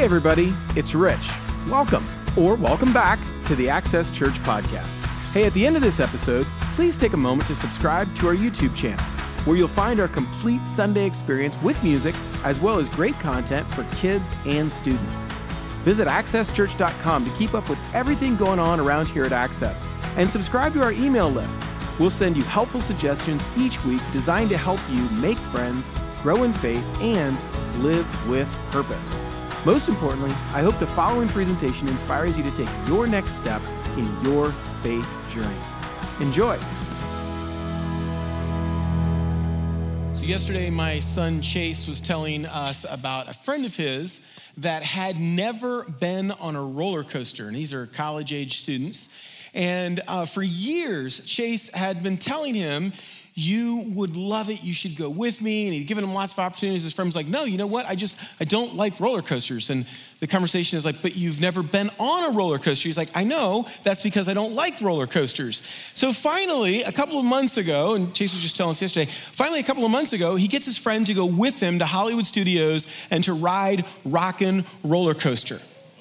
everybody, it's Rich. Welcome, or welcome back to the Access Church podcast. Hey, at the end of this episode, please take a moment to subscribe to our YouTube channel, where you'll find our complete Sunday experience with music, as well as great content for kids and students. Visit accesschurch.com to keep up with everything going on around here at Access, and subscribe to our email list. We'll send you helpful suggestions each week designed to help you make friends, grow in faith, and live with purpose. Most importantly, I hope the following presentation inspires you to take your next step in your faith journey. Enjoy. So yesterday, my son Chase was telling us about a friend of his that had never been on a roller coaster, and these are college-age students. And for years, Chase had been telling him, you would love it, you should go with me. And he'd given him lots of opportunities. His friend was like, no, you know what? I don't like roller coasters. And the conversation is like, but you've never been on a roller coaster. He's like, I know, that's because I don't like roller coasters. So finally, a couple of months ago, and Chase was just telling us yesterday, finally a couple of months ago, he gets his friend to go with him to Hollywood Studios and to ride Rockin' Roller Coaster.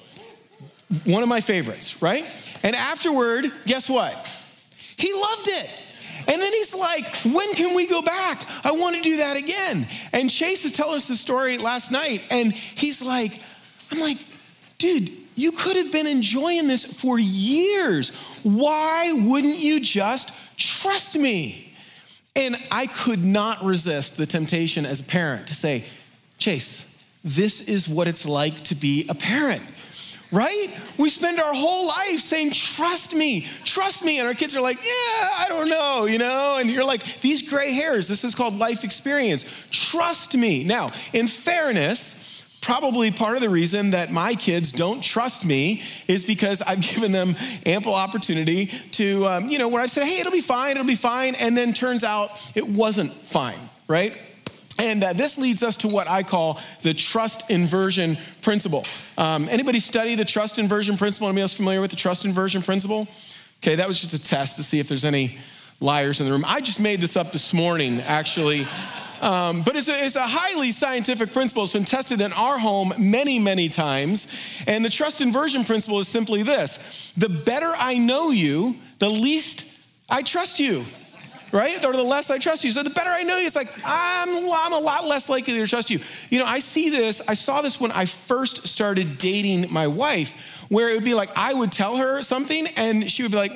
One of my favorites, right? And afterward, guess what? He loved it. And then he's like, when can we go back? I want to do that again. And Chase was telling us the story last night. And he's like, I'm like, dude, you could have been enjoying this for years. Why wouldn't you just trust me? And I could not resist the temptation as a parent to say, Chase, this is what it's like to be a parent. Right? We spend our whole life saying, trust me. And our kids are like, yeah, I don't know, And you're like, these gray hairs, this is called life experience. Trust me. Now, in fairness, probably part of the reason that my kids don't trust me is because I've given them ample opportunity to, where I've said, hey, it'll be fine. And then turns out it wasn't fine, right? And this leads us to what I call the trust inversion principle. Anybody study the trust inversion principle? Anybody else familiar with the trust inversion principle? Okay, that was just a test to see if there's any liars in the room. I just made this up this morning, actually. But it's a highly scientific principle. It's been tested in our home many, many times. And the trust inversion principle is simply this. The better I know you, the least I trust you. Right? Or the less I trust you. So the better I know you, it's like, I'm a lot less likely to trust you. I saw this when I first started dating my wife, where it would be like, I would tell her something and she would be like,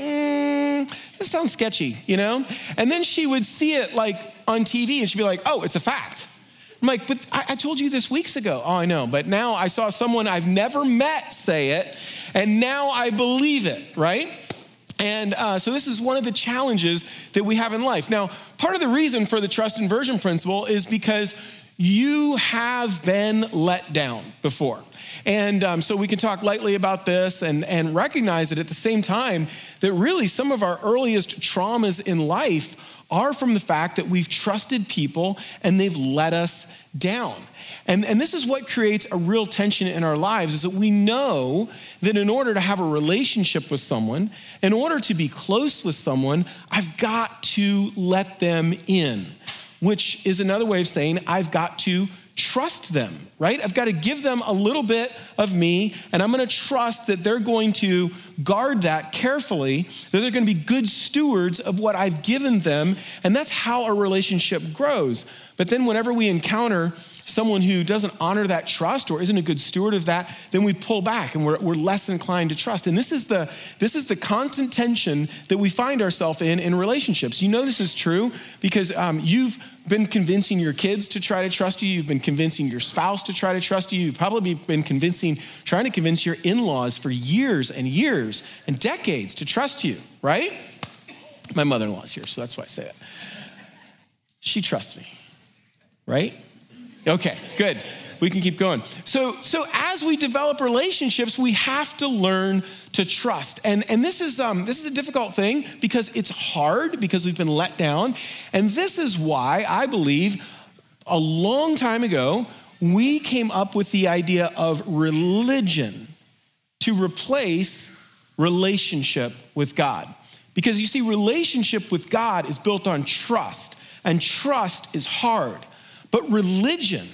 this sounds sketchy, And then she would see it like on TV and she'd be like, oh, it's a fact. I'm like, but I told you this weeks ago. Oh, I know. But now I saw someone I've never met say it, and now I believe it, right? And so this is one of the challenges that we have in life. Now, part of the reason for the trust inversion principle is because you have been let down before. And so we can talk lightly about this and recognize that at the same time that really some of our earliest traumas in life are from the fact that we've trusted people and they've let us down. And this is what creates a real tension in our lives, is that we know that in order to have a relationship with someone, in order to be close with someone, I've got to let them in, which is another way of saying I've got to trust them, right? I've got to give them a little bit of me, and I'm going to trust that they're going to guard that carefully, that they're going to be good stewards of what I've given them, and that's how a relationship grows. But then whenever we encounter someone who doesn't honor that trust or isn't a good steward of that, then we pull back and we're less inclined to trust. And this is the constant tension that we find ourselves in relationships. This is true because you've been convincing your kids to try to trust you. You've been convincing your spouse to try to trust you. You've probably been trying to convince your in-laws for years and decades to trust you, right? My mother-in-law's here, so that's why I say it. She trusts me, right? Okay, good. We can keep going. So as we develop relationships, we have to learn to trust. And this is a difficult thing because it's hard, because we've been let down. And this is why I believe a long time ago, we came up with the idea of religion to replace relationship with God. Because you see, relationship with God is built on trust, and trust is hard. But religion,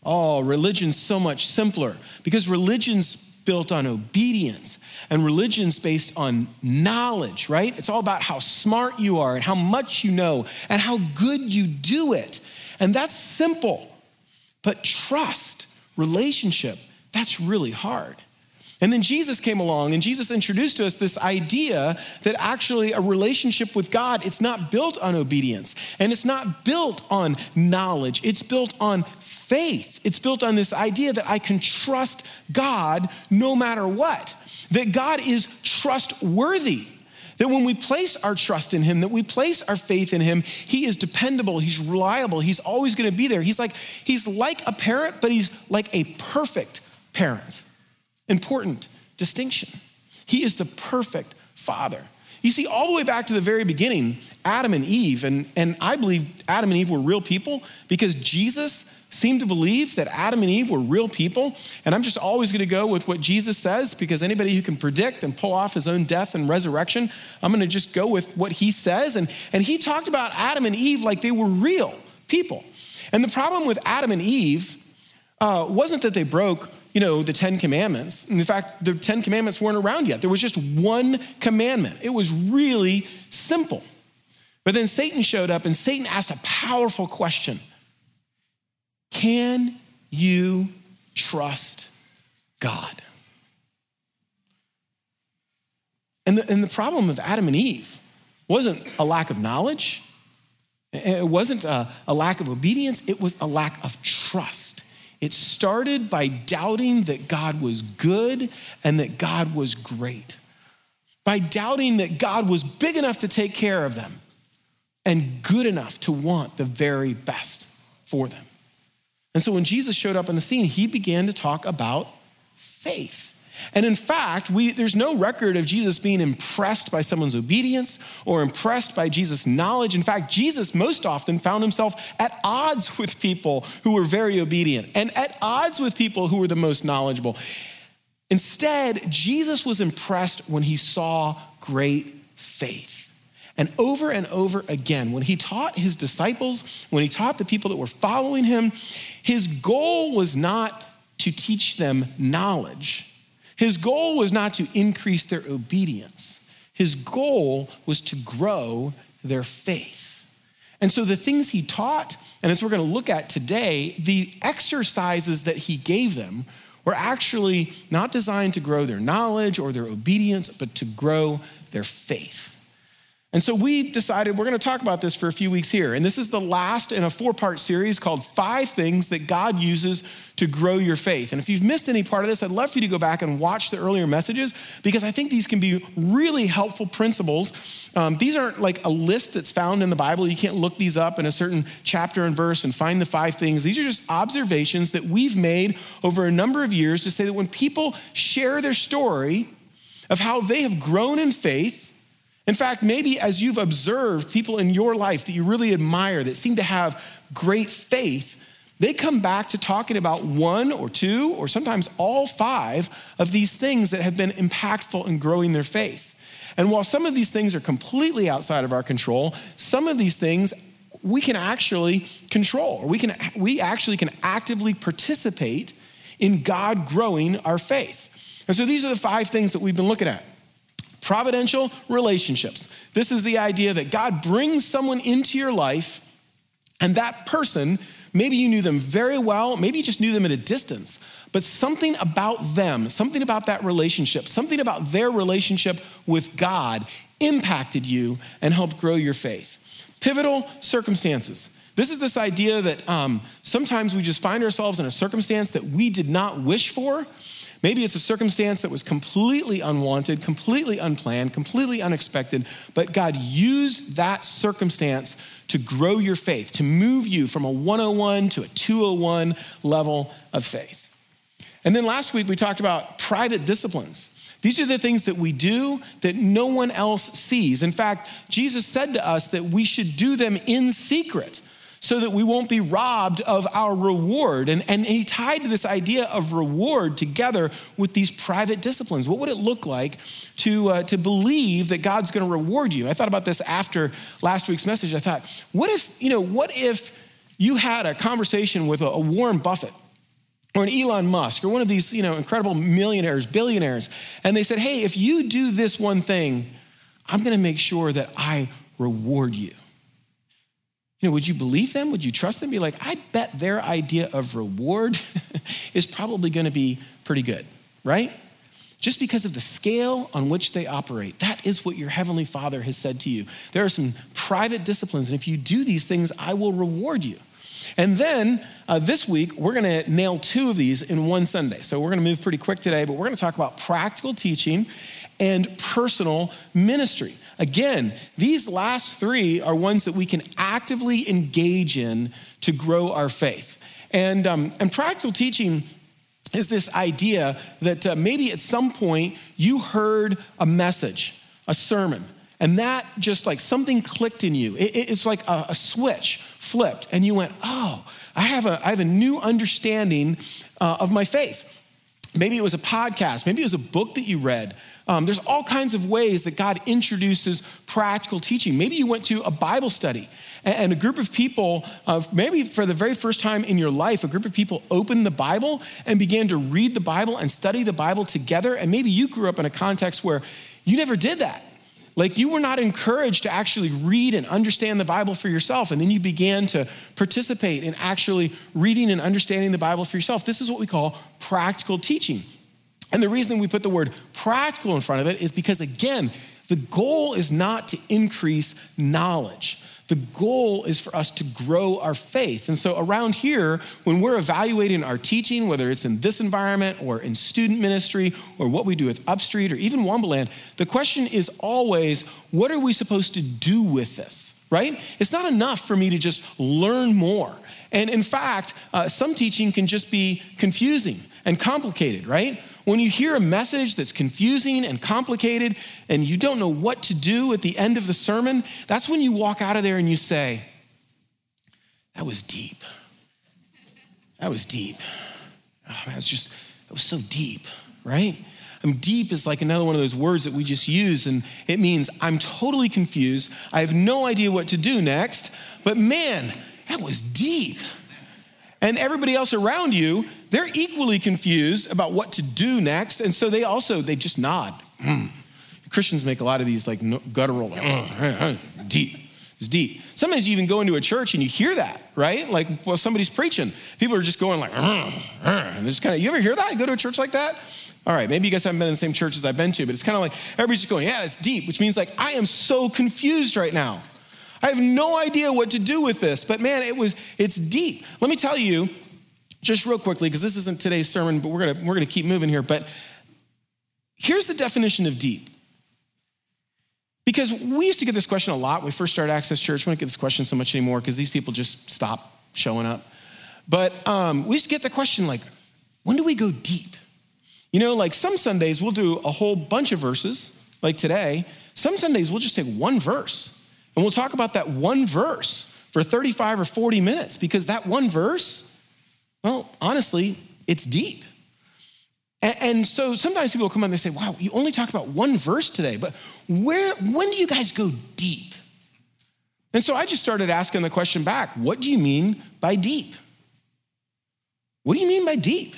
Oh, religion's so much simpler because religion's built on obedience and religion's based on knowledge, right? It's all about how smart you are and how much you know and how good you do it. And that's simple. But trust, relationship, that's really hard. And then Jesus came along and Jesus introduced to us this idea that actually a relationship with God, it's not built on obedience and it's not built on knowledge. It's built on faith. It's built on this idea that I can trust God no matter what, that God is trustworthy, that when we place our trust in him, that we place our faith in him, he is dependable, he's reliable, he's always gonna be there. He's like a parent, but he's like a perfect parent. Important distinction. He is the perfect father. You see, all the way back to the very beginning, Adam and Eve, and I believe Adam and Eve were real people because Jesus seemed to believe that Adam and Eve were real people. And I'm just always gonna go with what Jesus says because anybody who can predict and pull off his own death and resurrection, I'm gonna just go with what he says. And he talked about Adam and Eve like they were real people. And the problem with Adam and Eve wasn't that they broke the 10 commandments. In fact, the 10 commandments weren't around yet. There was just one commandment. It was really simple. But then Satan showed up and Satan asked a powerful question. Can you trust God? And the problem of Adam and Eve wasn't a lack of knowledge. It wasn't a lack of obedience. It was a lack of trust. It started by doubting that God was good and that God was great. By doubting that God was big enough to take care of them and good enough to want the very best for them. And so when Jesus showed up on the scene, he began to talk about faith. And in fact, there's no record of Jesus being impressed by someone's obedience or impressed by Jesus' knowledge. In fact, Jesus most often found himself at odds with people who were very obedient and at odds with people who were the most knowledgeable. Instead, Jesus was impressed when he saw great faith. And over again, when he taught his disciples, when he taught the people that were following him, his goal was not to teach them knowledge. His goal was not to increase their obedience. His goal was to grow their faith. And so the things he taught, and as we're gonna look at today, the exercises that he gave them were actually not designed to grow their knowledge or their obedience, but to grow their faith. And so we decided we're gonna talk about this for a few weeks here. And this is the last in a 4-part series called 5 Things That God Uses to Grow Your Faith. And if you've missed any part of this, I'd love for you to go back and watch the earlier messages because I think these can be really helpful principles. These aren't like a list that's found in the Bible. You can't look these up in a certain chapter and verse and find the 5 things. These are just observations that we've made over a number of years to say that when people share their story of how they have grown in faith, in fact, maybe as you've observed people in your life that you really admire that seem to have great faith, they come back to talking about 1 or 2 or sometimes all 5 of these things that have been impactful in growing their faith. And while some of these things are completely outside of our control, some of these things we can actually control, or we actually can actively participate in God growing our faith. And so these are the 5 things that we've been looking at. Providential relationships. This is the idea that God brings someone into your life and that person, maybe you knew them very well, maybe you just knew them at a distance, but something about them, something about that relationship, something about their relationship with God impacted you and helped grow your faith. Pivotal circumstances. This is this idea that sometimes we just find ourselves in a circumstance that we did not wish for. Maybe it's a circumstance that was completely unwanted, completely unplanned, completely unexpected, but God used that circumstance to grow your faith, to move you from a 101 to a 201 level of faith. And then last week we talked about private disciplines. These are the things that we do that no one else sees. In fact, Jesus said to us that we should do them in secret so that we won't be robbed of our reward. And he tied this idea of reward together with these private disciplines. What would it look like to believe that God's gonna reward you? I thought about this after last week's message. I thought, what if you had a conversation with a Warren Buffett or an Elon Musk or one of these, incredible millionaires, billionaires, and they said, hey, if you do this one thing, I'm gonna make sure that I reward you. Would you believe them? Would you trust them? Be like, I bet their idea of reward is probably gonna be pretty good, right? Just because of the scale on which they operate. That is what your Heavenly Father has said to you. There are some private disciplines, and if you do these things, I will reward you. And then this week, we're gonna nail 2 of these in one Sunday. So we're gonna move pretty quick today, but we're gonna talk about practical teaching and personal ministry. Again, these last 3 are ones that we can actively engage in to grow our faith. And practical teaching is this idea that maybe at some point you heard a message, a sermon, and that just like something clicked in you. It's like a switch flipped, and you went, oh, I have a new understanding of my faith. Maybe it was a podcast, maybe it was a book that you read. There's all kinds of ways that God introduces practical teaching. Maybe you went to a Bible study and a group of people, maybe for the very first time in your life, a group of people opened the Bible and began to read the Bible and study the Bible together. And maybe you grew up in a context where you never did that. Like you were not encouraged to actually read and understand the Bible for yourself. And then you began to participate in actually reading and understanding the Bible for yourself. This is what we call practical teaching. And the reason we put the word practical in front of it is because, again, the goal is not to increase knowledge. The goal is for us to grow our faith. And so around here, when we're evaluating our teaching, whether it's in this environment or in student ministry or what we do with Upstreet or even Wombaland, the question is always, what are we supposed to do with this, right? It's not enough for me to just learn more. And in fact, some teaching can just be confusing and complicated, right? When you hear a message that's confusing and complicated and you don't know what to do at the end of the sermon, that's when you walk out of there and you say, that was deep. That was deep. Oh man, that was so deep, right? Deep is like another one of those words that we just use, and it means I'm totally confused. I have no idea what to do next, but man, that was deep. And everybody else around you, they're equally confused about what to do next. And so they just nod. Christians make a lot of these like guttural, deep. It's deep. Sometimes you even go into a church and you hear that, right? Like, well, somebody's preaching. People are just going like, and there's kind of, you ever hear that? You go to a church like that? All right, maybe you guys haven't been in the same church as I've been to, but it's kind of like, everybody's just going, yeah, it's deep, which means like, I am so confused right now. I have no idea what to do with this, but man, it's deep. Let me tell you, just real quickly, because this isn't today's sermon, but we're gonna keep moving here. But here's the definition of deep. Because we used to get this question a lot when we first started Access Church. We don't get this question so much anymore because these people just stop showing up. But we used to get the question like, when do we go deep? Like some Sundays we'll do a whole bunch of verses, like today. Some Sundays we'll just take one verse. And we'll talk about that one verse for 35 or 40 minutes because that one verse, well, honestly, it's deep. And so sometimes people come on and they say, wow, you only talked about one verse today, but when do you guys go deep? And so I just started asking the question back, what do you mean by deep? What do you mean by deep?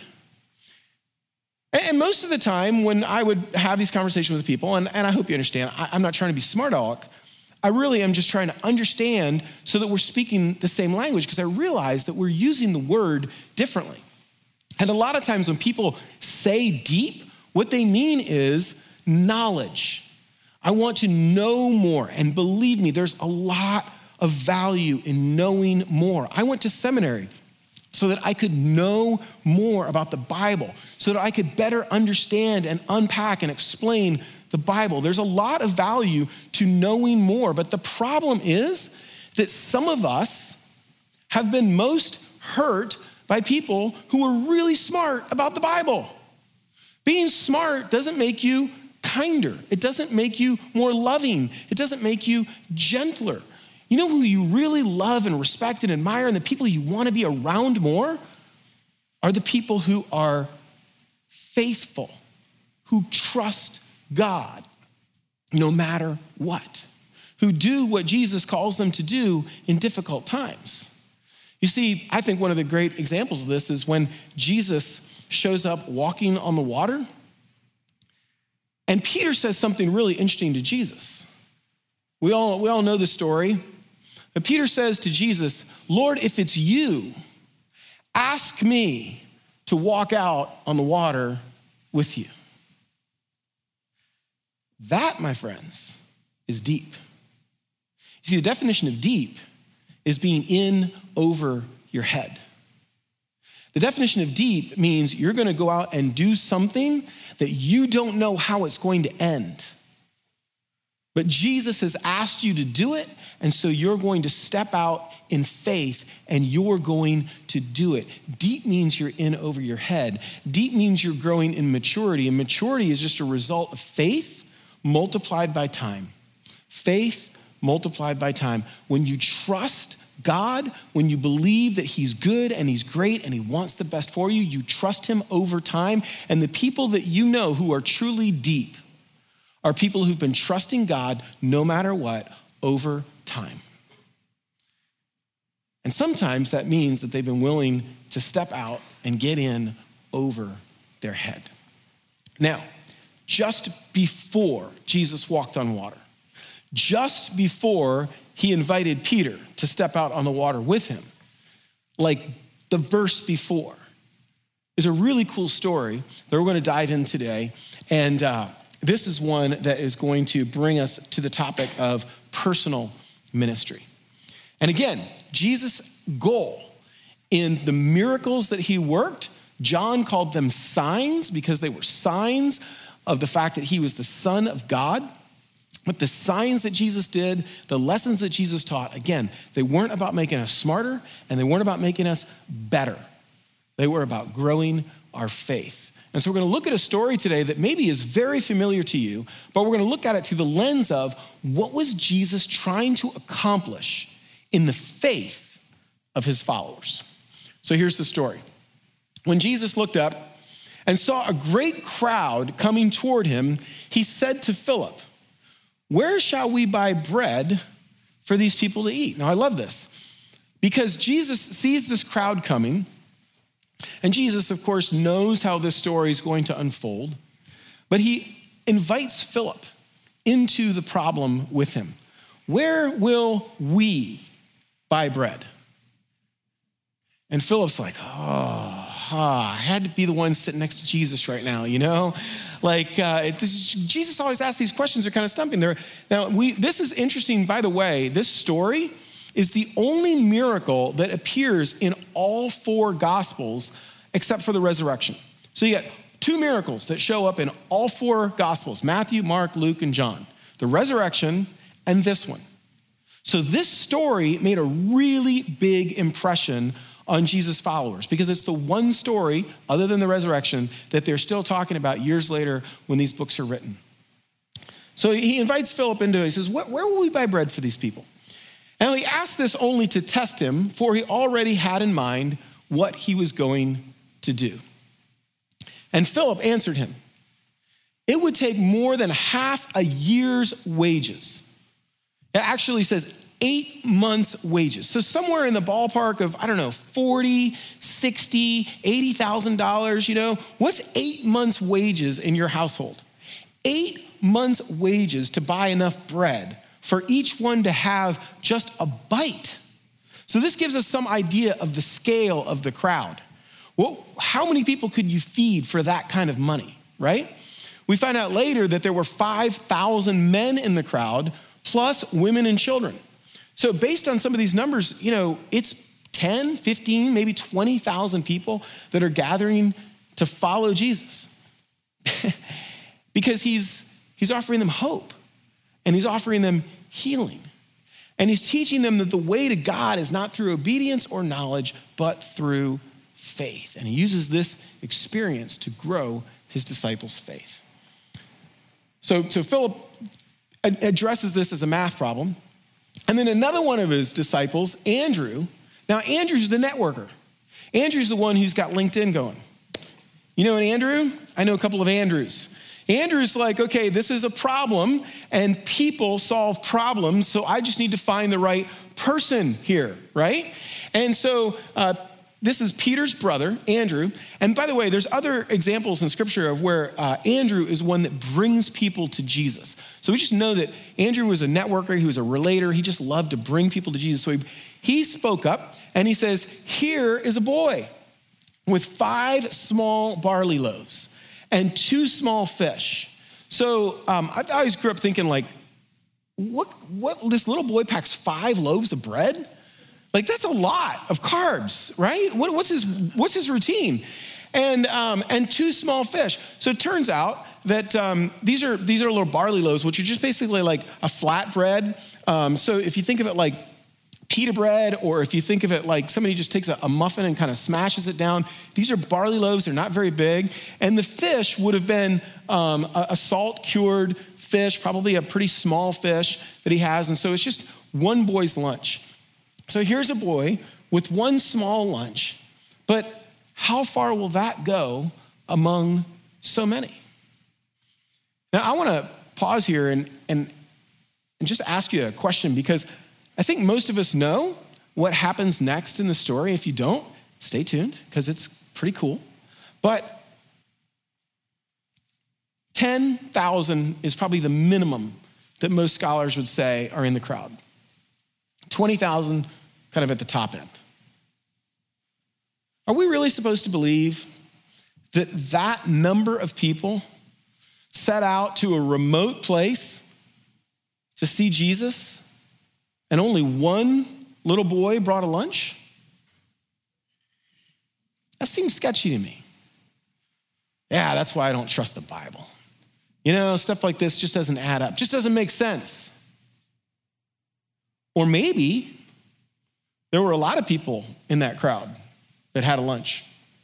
And most of the time when I would have these conversations with people, and I hope you understand, I'm not trying to be smart aleck, I really am just trying to understand so that we're speaking the same language because I realize that we're using the word differently. And a lot of times when people say deep, what they mean is knowledge. I want to know more. And believe me, there's a lot of value in knowing more. I went to seminary so that I could know more about the Bible, so that I could better understand and unpack and explain the Bible. There's a lot of value to knowing more, but the problem is that some of us have been most hurt by people who are really smart about the Bible. Being smart doesn't make you kinder. It doesn't make you more loving. It doesn't make you gentler. You know who you really love and respect and admire and the people you want to be around more are the people who are faithful, who trust God no matter what, who do what Jesus calls them to do in difficult times. You see, I think one of the great examples of this is when Jesus shows up walking on the water, and Peter says something really interesting to Jesus. We all know the story. But Peter says to Jesus, Lord, if it's you, ask me to walk out on the water with you. That, my friends, is deep. You see, the definition of deep is being in over your head. The definition of deep means you're going to go out and do something that you don't know how it's going to end. But Jesus has asked you to do it, and so you're going to step out in faith and you're going to do it. Deep means you're in over your head. Deep means you're growing in maturity, and maturity is just a result of faith multiplied by time. Faith multiplied by time. When you trust God, when you believe that he's good and he's great and he wants the best for you, you trust him over time. And the people that you know who are truly deep are people who've been trusting God no matter what over time. And sometimes that means that they've been willing to step out and get in over their head. Now, just before Jesus walked on water, just before he invited Peter to step out on the water with him, like the verse before, is a really cool story that we're going to dive in today. And this is one that is going to bring us to the topic of personal ministry. And again, Jesus' goal in the miracles that he worked, John called them signs because they were signs of the fact that he was the Son of God. But the signs that Jesus did, the lessons that Jesus taught, again, they weren't about making us smarter and they weren't about making us better. They were about growing our faith. And so we're going to look at a story today that maybe is very familiar to you, but we're going to look at it through the lens of what was Jesus trying to accomplish in the faith of his followers. So here's the story. When Jesus looked up and saw a great crowd coming toward him, he said to Philip, "Where shall we buy bread for these people to eat?" Now I love this because Jesus sees this crowd coming, and Jesus, of course, knows how this story is going to unfold, but he invites Philip into the problem with him. Where will we buy bread? And Philip's like, I had to be the one sitting next to Jesus right now, you know? Jesus always asks these questions, they're kind of stumping. This is interesting, by the way, this story is the only miracle that appears in all four Gospels except for the resurrection. So you got two miracles that show up in all four Gospels, Matthew, Mark, Luke, and John. The resurrection and this one. So this story made a really big impression on Jesus' followers because it's the one story, other than the resurrection, that they're still talking about years later when these books are written. So he invites Philip into it. He says, where will we buy bread for these people? And he asked this only to test him, for he already had in mind what he was going to do. And Philip answered him, "It would take more than half a year's wages." It actually says 8 months' wages. So somewhere in the ballpark of, $40,000, $60,000, $80,000, what's 8 months' wages in your household? 8 months' wages to buy enough bread for each one to have just a bite. So this gives us some idea of the scale of the crowd. Well, how many people could you feed for that kind of money, right? We find out later that there were 5,000 men in the crowd, plus women and children. So based on some of these numbers, it's 10, 15, maybe 20,000 people that are gathering to follow Jesus. Because he's offering them hope and he's offering them healing. And he's teaching them that the way to God is not through obedience or knowledge, but through faith. And he uses this experience to grow his disciples' faith. So Philip addresses this as a math problem. And then another one of his disciples, Andrew. Now, Andrew's the networker. Andrew's the one who's got LinkedIn going. You know an Andrew? I know a couple of Andrews. Andrew's like, okay, this is a problem and people solve problems, so I just need to find the right person here, right? And so this is Peter's brother, Andrew. And by the way, there's other examples in scripture of where Andrew is one that brings people to Jesus. So we just know that Andrew was a networker. He was a relator. He just loved to bring people to Jesus. So he spoke up and he says, here is a boy with 5 small barley loaves and 2 small fish. So I always grew up thinking like, what this little boy packs 5 loaves of bread? Like that's a lot of carbs, right? What's his routine? And 2 small fish. So it turns out that these are little barley loaves, which are just basically like a flat bread. So if you think of it like pita bread, or if you think of it like somebody just takes a muffin and kind of smashes it down, these are barley loaves. They're not very big. And the fish would have been a salt-cured fish, probably a pretty small fish that he has. And so it's just one boy's lunch. So here's a boy with one small lunch, but how far will that go among so many? Now, I want to pause here and just ask you a question, because I think most of us know what happens next in the story. If you don't, stay tuned, because it's pretty cool. But 10,000 is probably the minimum that most scholars would say are in the crowd. 20,000 kind of at the top end. Are we really supposed to believe that that number of people set out to a remote place to see Jesus and only one little boy brought a lunch? That seems sketchy to me. Yeah, that's why I don't trust the Bible. You know, stuff like this just doesn't add up, just doesn't make sense. Or maybe there were a lot of people in that crowd that had a lunch.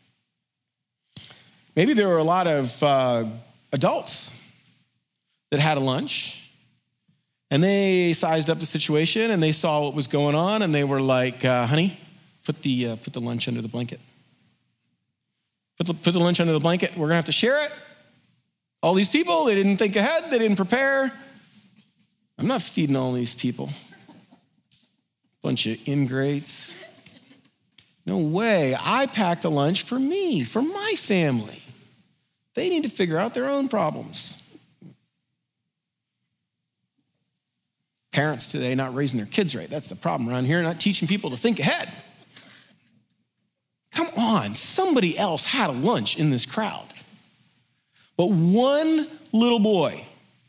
Maybe there were a lot of adults that had a lunch, and they sized up the situation and they saw what was going on, and they were like, honey, put the lunch under the blanket. Put the lunch under the blanket. We're gonna have to share it. All these people, they didn't think ahead, they didn't prepare. I'm not feeding all these people. Bunch of ingrates. No way. I packed a lunch for me, for my family. They need to figure out their own problems. Parents today not raising their kids right. That's the problem around here, not teaching people to think ahead. Come on, somebody else had a lunch in this crowd. But one little boy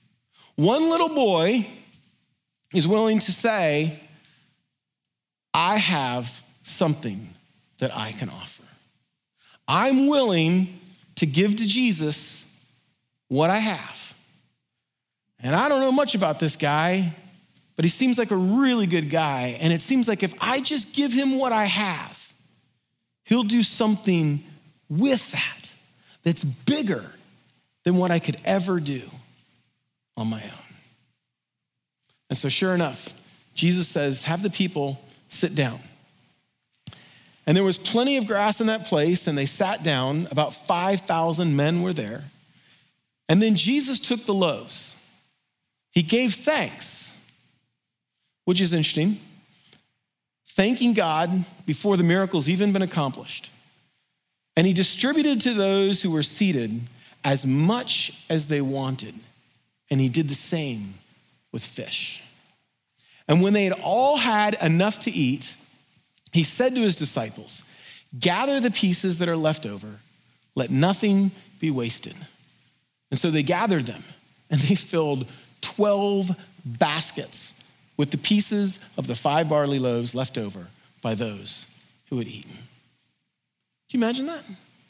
is willing to say, I have something that I can offer. I'm willing to give to Jesus what I have. And I don't know much about this guy, but he seems like a really good guy. And it seems like if I just give him what I have, he'll do something with that that's bigger than what I could ever do on my own. And so sure enough, Jesus says, have the people sit down. And there was plenty of grass in that place, and they sat down. About 5,000 men were there. And then Jesus took the loaves. He gave thanks, which is interesting, thanking God before the miracle's even been accomplished. And he distributed to those who were seated as much as they wanted. And he did the same with fish. And when they had all had enough to eat, he said to his disciples, gather the pieces that are left over. Let nothing be wasted. And so they gathered them, and they filled 12 baskets with the pieces of the 5 barley loaves left over by those who had eaten. Do you imagine that?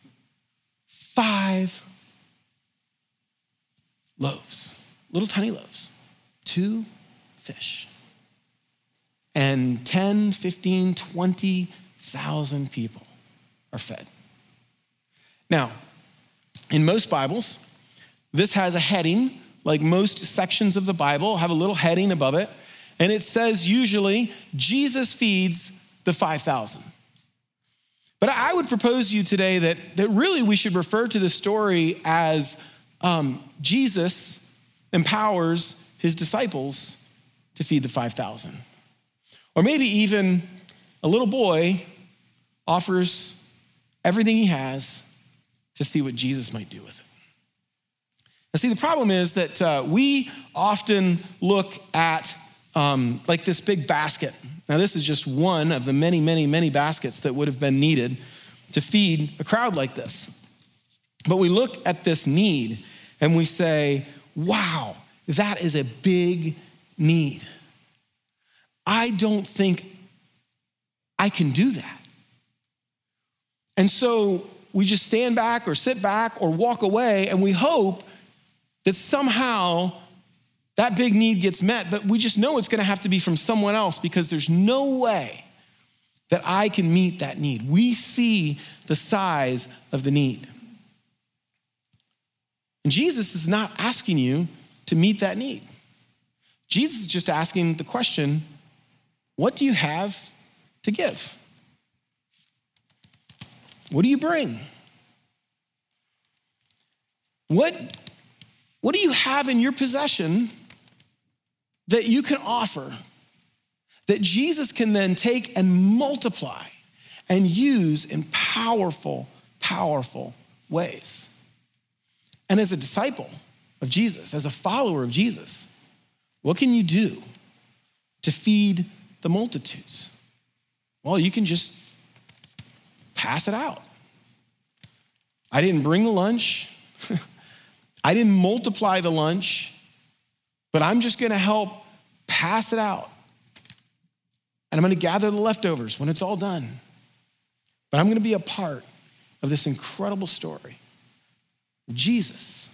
5 loaves, little tiny loaves, 2 fish. And 10, 15, 20,000 people are fed. Now, in most Bibles, this has a heading, like most sections of the Bible have a little heading above it, and it says usually, Jesus feeds the 5,000. But I would propose to you today that really we should refer to the story as Jesus empowers his disciples to feed the 5,000. Or maybe even a little boy offers everything he has to see what Jesus might do with it. Now, see, the problem is that we often look at like this big basket. Now, this is just one of the many, many, many baskets that would have been needed to feed a crowd like this. But we look at this need and we say, wow, that is a big need. I don't think I can do that. And so we just stand back or sit back or walk away and we hope that somehow that big need gets met, but we just know it's gonna have to be from someone else because there's no way that I can meet that need. We see the size of the need. And Jesus is not asking you to meet that need. Jesus is just asking the question, what do you have to give? What do you bring? What do you have in your possession that you can offer that Jesus can then take and multiply and use in powerful, powerful ways? And as a disciple of Jesus, as a follower of Jesus, what can you do to feed the multitudes? Well, you can just pass it out. I didn't bring the lunch. I didn't multiply the lunch, but I'm just gonna help pass it out. And I'm gonna gather the leftovers when it's all done. But I'm gonna be a part of this incredible story. Jesus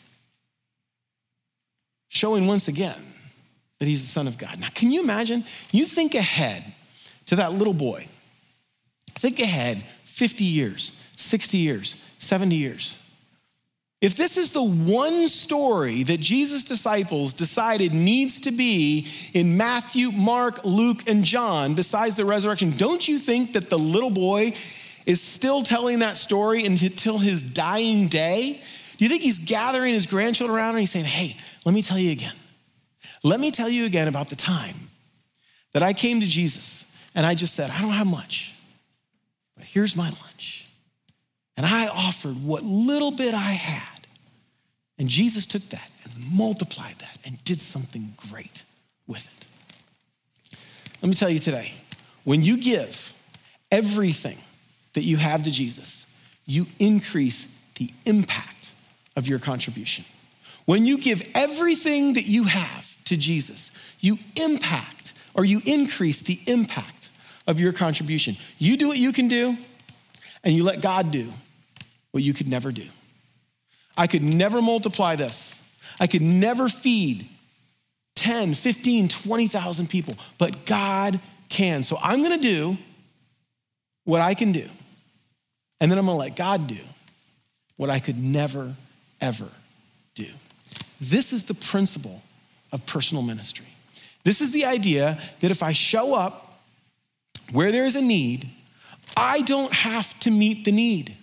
showing once again that he's the Son of God. Now, can you imagine? You think ahead to that little boy. Think ahead 50 years, 60 years, 70 years. If this is the one story that Jesus' disciples decided needs to be in Matthew, Mark, Luke, and John, besides the resurrection, don't you think that the little boy is still telling that story until his dying day? Do you think he's gathering his grandchildren around and he's saying, hey, let me tell you again. Let me tell you again about the time that I came to Jesus and I just said, I don't have much, but here's my lunch. And I offered what little bit I had. And Jesus took that and multiplied that and did something great with it. Let me tell you today, when you give everything that you have to Jesus, you increase the impact of your contribution. When you give everything that you have to Jesus, you impact or you increase the impact of your contribution. You do what you can do, and you let God do what you could never do. I could never multiply this. I could never feed 10, 15, 20,000 people, but God can. So I'm gonna do what I can do, and then I'm gonna let God do what I could never, ever do. This is the principle of personal ministry. This is the idea that if I show up where there is a need, I don't have to meet the need.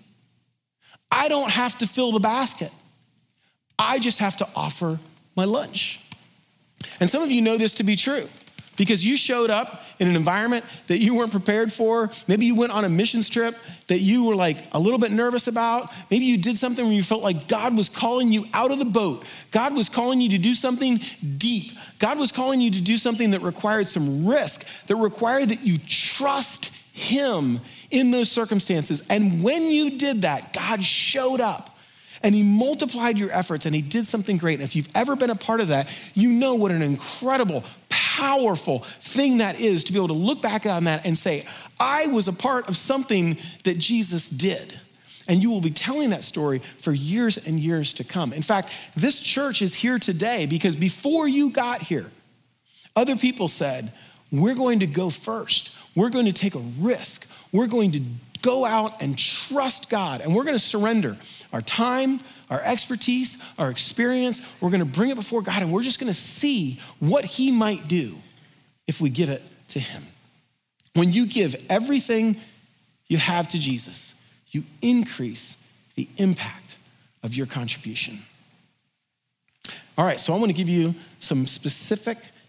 I don't have to fill the basket. I just have to offer my lunch. And some of you know this to be true because you showed up in an environment that you weren't prepared for. Maybe you went on a missions trip that you were like a little bit nervous about. Maybe you did something where you felt like God was calling you out of the boat. God was calling you to do something deep. God was calling you to do something that required some risk, that required that you trust him in those circumstances. And when you did that, God showed up and he multiplied your efforts and he did something great. And if you've ever been a part of that, you know what an incredible, powerful thing that is to be able to look back on that and say, I was a part of something that Jesus did. And you will be telling that story for years and years to come. In fact, this church is here today because before you got here, other people said, we're going to go first. We're going to take a risk. We're going to go out and trust God. And we're going to surrender our time, our expertise, our experience. We're going to bring it before God and we're just going to see what he might do if we give it to him. When you give everything you have to Jesus, you increase the impact of your contribution. All right, so I want to give you some specific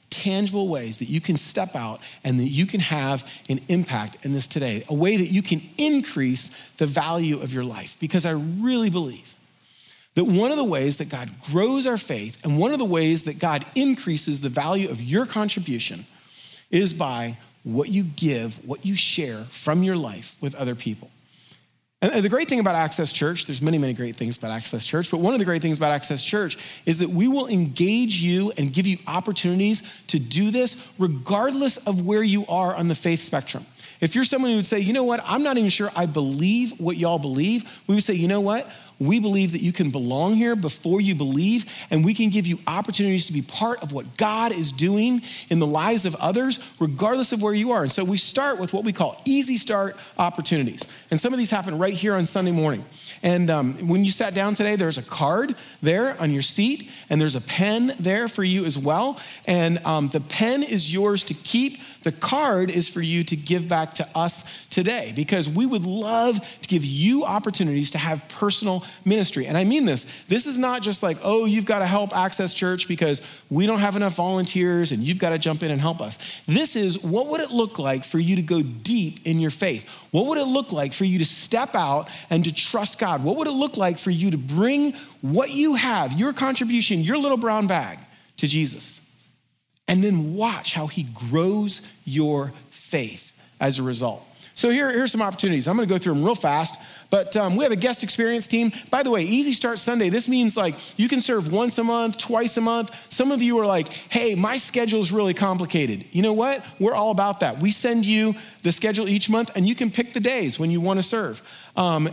tangible ways that you can step out and that you can have an impact in this today, a way that you can increase the value of your life. Because I really believe that one of the ways that God grows our faith and one of the ways that God increases the value of your contribution is by what you give, what you share from your life with other people. And the great thing about Access Church, there's many, many great things about Access Church, but one of the great things about Access Church is that we will engage you and give you opportunities to do this regardless of where you are on the faith spectrum. If you're someone who would say, you know what, I'm not even sure I believe what y'all believe, we would say, you know what? We believe that you can belong here before you believe, and we can give you opportunities to be part of what God is doing in the lives of others, regardless of where you are. And so we start with what we call easy start opportunities. And some of these happen right here on Sunday morning. And when you sat down today, there's a card there on your seat, and there's a pen there for you as well. And the pen is yours to keep. The card is for you to give back to us today, because we would love to give you opportunities to have personal ministry. And I mean this. This is not just like, oh, you've got to help Access Church because we don't have enough volunteers and you've got to jump in and help us. This is, what would it look like for you to go deep in your faith? What would it look like for you to step out and to trust God? What would it look like for you to bring what you have, your contribution, your little brown bag, to Jesus? And then watch how he grows your faith as a result. So here's some opportunities. I'm gonna go through them real fast, but we have a guest experience team. By the way, Easy Start Sunday, this means like you can serve once a month, twice a month. Some of you are like, hey, my schedule is really complicated. You know what? We're all about that. We send you the schedule each month, and you can pick the days when you wanna serve. You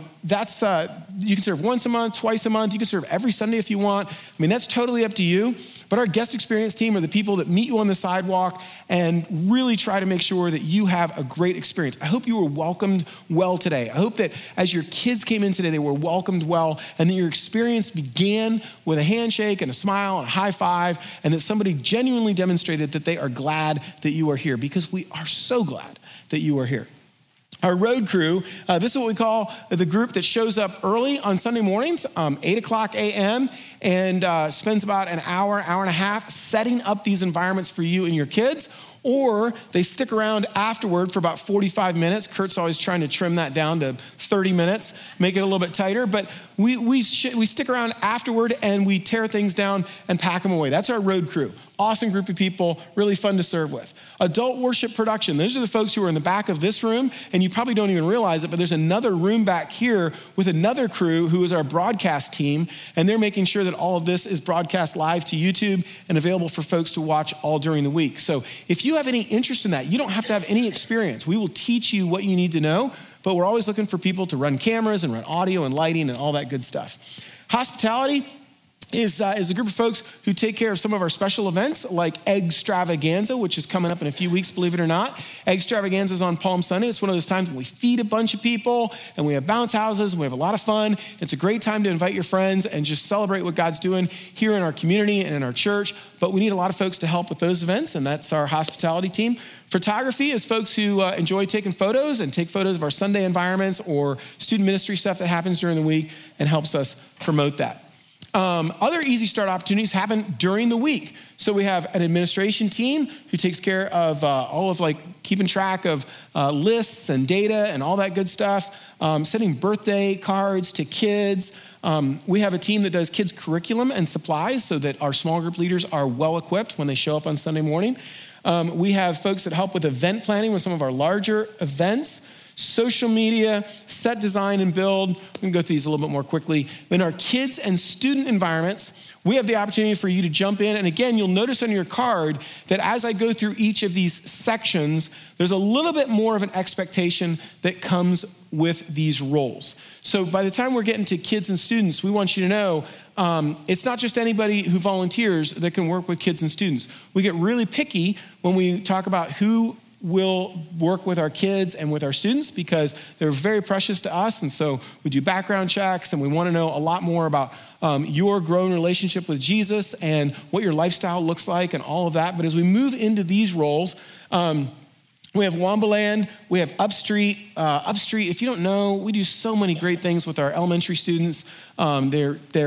can serve once a month, twice a month. You can serve every Sunday if you want. I mean, that's totally up to you. But our guest experience team are the people that meet you on the sidewalk and really try to make sure that you have a great experience. I hope you were welcomed well today. I hope that as your kids came in today, they were welcomed well, and that your experience began with a handshake and a smile and a high five, and that somebody genuinely demonstrated that they are glad that you are here, because we are so glad that you are here. Our road crew, this is what we call the group that shows up early on Sunday mornings, 8 o'clock a.m., and spends about an hour, hour and a half setting up these environments for you and your kids. Or they stick around afterward for about 45 minutes. Kurt's always trying to trim that down to 30 minutes, make it a little bit tighter. But we stick around afterward, and we tear things down and pack them away. That's our road crew. Awesome group of people, really fun to serve with. Adult worship production. Those are the folks who are in the back of this room, and you probably don't even realize it, but there's another room back here with another crew who is our broadcast team, and they're making sure that all of this is broadcast live to YouTube and available for folks to watch all during the week. So if you have any interest in that, you don't have to have any experience. We will teach you what you need to know, but we're always looking for people to run cameras and run audio and lighting and all that good stuff. Hospitality is a group of folks who take care of some of our special events like Eggstravaganza, which is coming up in a few weeks, believe it or not. Eggstravaganza is on Palm Sunday. It's one of those times when we feed a bunch of people and we have bounce houses and we have a lot of fun. It's a great time to invite your friends and just celebrate what God's doing here in our community and in our church. But we need a lot of folks to help with those events, and that's our hospitality team. Photography is folks who enjoy taking photos and take photos of our Sunday environments or student ministry stuff that happens during the week and helps us promote that. Other easy start opportunities happen during the week. So we have an administration team who takes care of all of like keeping track of lists and data and all that good stuff, sending birthday cards to kids. We have a team that does kids curriculum and supplies so that our small group leaders are well equipped when they show up on Sunday morning. We have folks that help with event planning with some of our larger events. Social media, set design and build. I'm gonna go through these a little bit more quickly. In our kids and student environments, we have the opportunity for you to jump in. And again, you'll notice on your card that as I go through each of these sections, there's a little bit more of an expectation that comes with these roles. So by the time we're getting to kids and students, we want you to know it's not just anybody who volunteers that can work with kids and students. We get really picky when we talk about who will work with our kids and with our students because they're very precious to us. And so we do background checks, and we want to know a lot more about your growing relationship with Jesus and what your lifestyle looks like and all of that. But as we move into these roles, we have Wambaland, we have Upstreet. Upstreet, if you don't know, we do so many great things with our elementary students. They're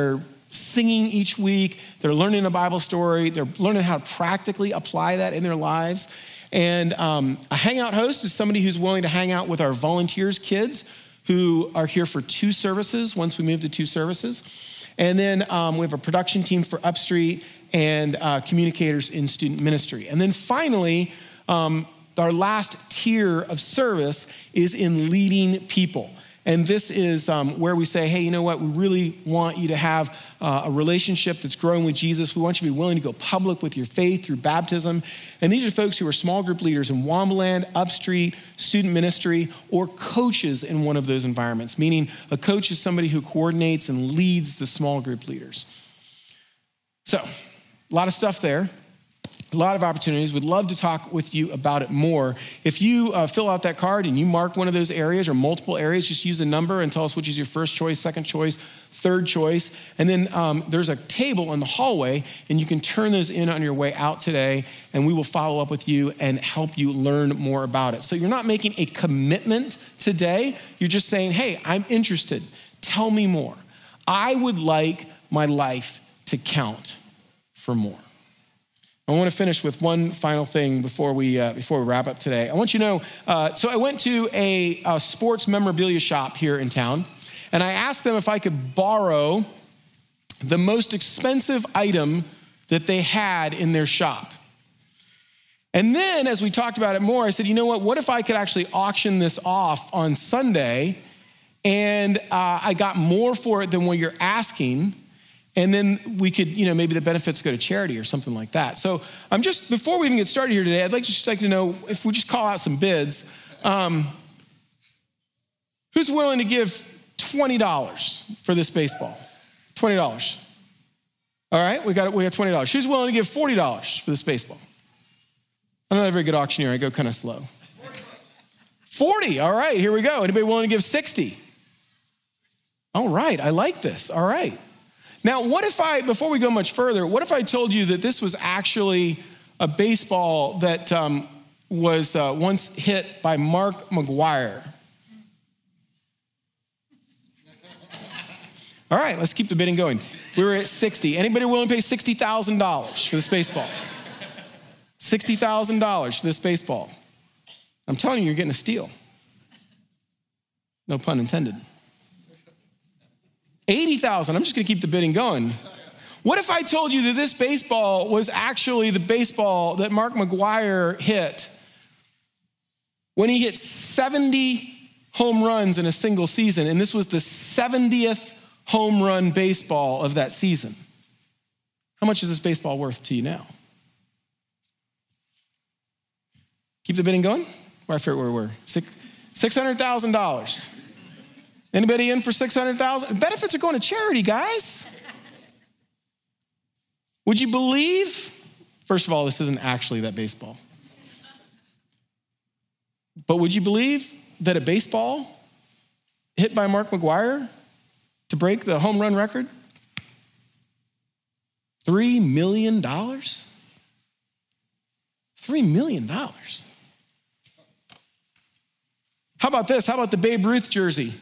singing each week. They're learning a Bible story. They're learning how to practically apply that in their lives. And a hangout host is somebody who's willing to hang out with our volunteers kids who are here for 2 services once we move to 2 services. And then we have a production team for Upstreet and communicators in student ministry. And then finally, our last tier of service is in leading people. And this is where we say, hey, you know what? We really want you to have a relationship that's growing with Jesus. We want you to be willing to go public with your faith through baptism. And these are folks who are small group leaders in Wombaland, Upstreet, student ministry, or coaches in one of those environments, meaning a coach is somebody who coordinates and leads the small group leaders. So, a lot of stuff there. A lot of opportunities. We'd love to talk with you about it more. If you fill out that card and you mark one of those areas or multiple areas, just use a number and tell us which is your first choice, second choice, third choice. And then there's a table in the hallway and you can turn those in on your way out today and we will follow up with you and help you learn more about it. So you're not making a commitment today. You're just saying, hey, I'm interested. Tell me more. I would like my life to count for more. I want to finish with one final thing before we wrap up today. I want you to know, so I went to a sports memorabilia shop here in town, and I asked them if I could borrow the most expensive item that they had in their shop. And then as we talked about it more, I said, you know what if I could actually auction this off on Sunday, and I got more for it than what you're asking, and then we could, maybe the benefits go to charity or something like that. So before we even get started here today, I'd like to know if we just call out some bids. Who's willing to give $20 for this baseball? $20. All right, we got $20. Who's willing to give $40 for this baseball? I'm not a very good auctioneer. I go kind of slow. 40. All right, here we go. Anybody willing to give 60? All right, I like this. All right. Now, before we go much further, what if I told you that this was actually a baseball that was once hit by Mark McGwire? All right, let's keep the bidding going. We were at 60. Anybody willing to pay $60,000 for this baseball? $60,000 for this baseball. I'm telling you, you're getting a steal. No pun intended. $80,000, I'm just gonna keep the bidding going. What if I told you that this baseball was actually the baseball that Mark McGwire hit when he hit 70 home runs in a single season, and this was the 70th home run baseball of that season? How much is this baseball worth to you now? Keep the bidding going? I forget where we were. $600,000. Anybody in for $600,000? Benefits are going to charity, guys. Would you believe? First of all, this isn't actually that baseball. But would you believe that a baseball hit by Mark McGwire to break the home run record? $3 million? $3 million. How about this? How about the Babe Ruth jersey?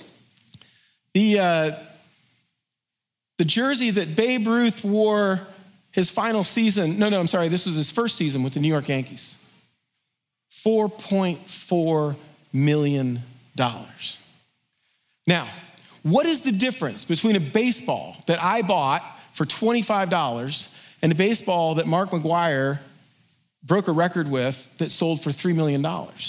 The jersey that Babe Ruth wore his final season, this was his first season with the New York Yankees. $4.4 million. Now, what is the difference between a baseball that I bought for $25 and a baseball that Mark McGwire broke a record with that sold for $3 million?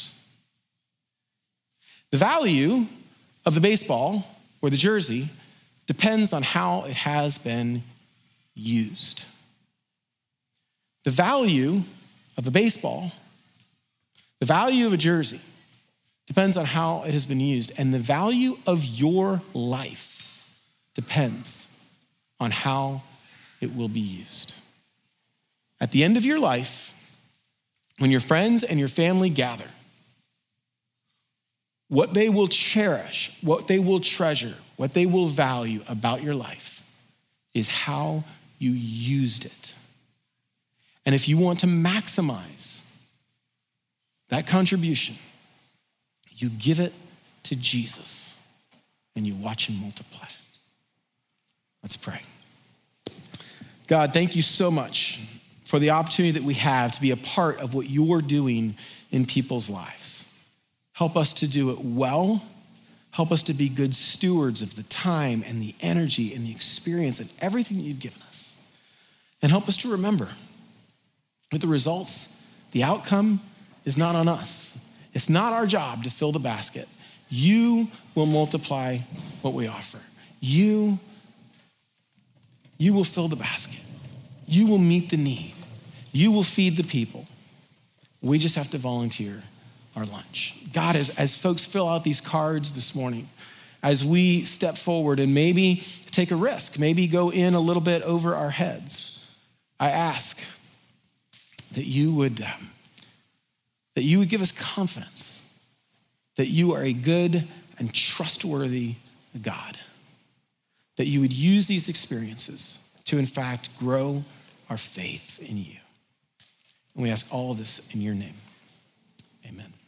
The value of the baseball or the jersey depends on how it has been used. The value of a baseball, the value of a jersey depends on how it has been used. And the value of your life depends on how it will be used. At the end of your life, when your friends and your family gather, what they will cherish, what they will treasure, what they will value about your life is how you used it. And if you want to maximize that contribution, you give it to Jesus and you watch him multiply. Let's pray. God, thank you so much for the opportunity that we have to be a part of what you're doing in people's lives. Help us to do it well. Help us to be good stewards of the time and the energy and the experience and everything that you've given us. And help us to remember that the results, the outcome is not on us. It's not our job to fill the basket. You will multiply what we offer. You will fill the basket. You will meet the need. You will feed the people. We just have to volunteer our lunch. God, as folks fill out these cards this morning, as we step forward and maybe take a risk, maybe go in a little bit over our heads, I ask that you would give us confidence that you are a good and trustworthy God, that you would use these experiences to, in fact, grow our faith in you. And we ask all of this in your name. Amen.